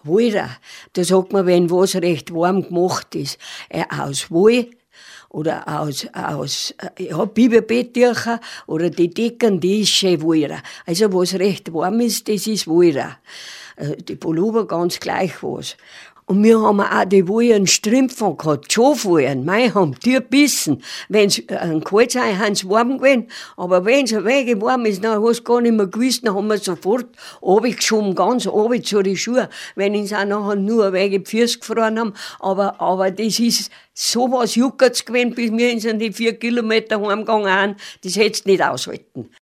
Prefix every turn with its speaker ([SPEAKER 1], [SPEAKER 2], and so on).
[SPEAKER 1] Wollra, da sagt man, wenn was recht warm gemacht ist, aus Woll oder aus Biberbettücher oder die Decken, die ist schön Wollra. Also was recht warm ist, das ist Wollra. Die Pullover ganz gleich was. Und wir haben auch die Wollen Strümpfe gehabt, Schafwollen. Mei, haben die gebissen. Wenn's kalt sei, haben sie warm gewesen. Aber wenn's ein wenig warm ist, dann hast du gar nicht mehr gewusst, dann haben wir sofort runtergeschoben, ganz runter zu den Schuhen. Wenn uns auch nachher nur ein wenig die Füße gefroren haben. Aber das ist sowas juckert's gewesen, bis wir in die 4 Kilometer heimgegangen sind. Das hättest du nicht aushalten.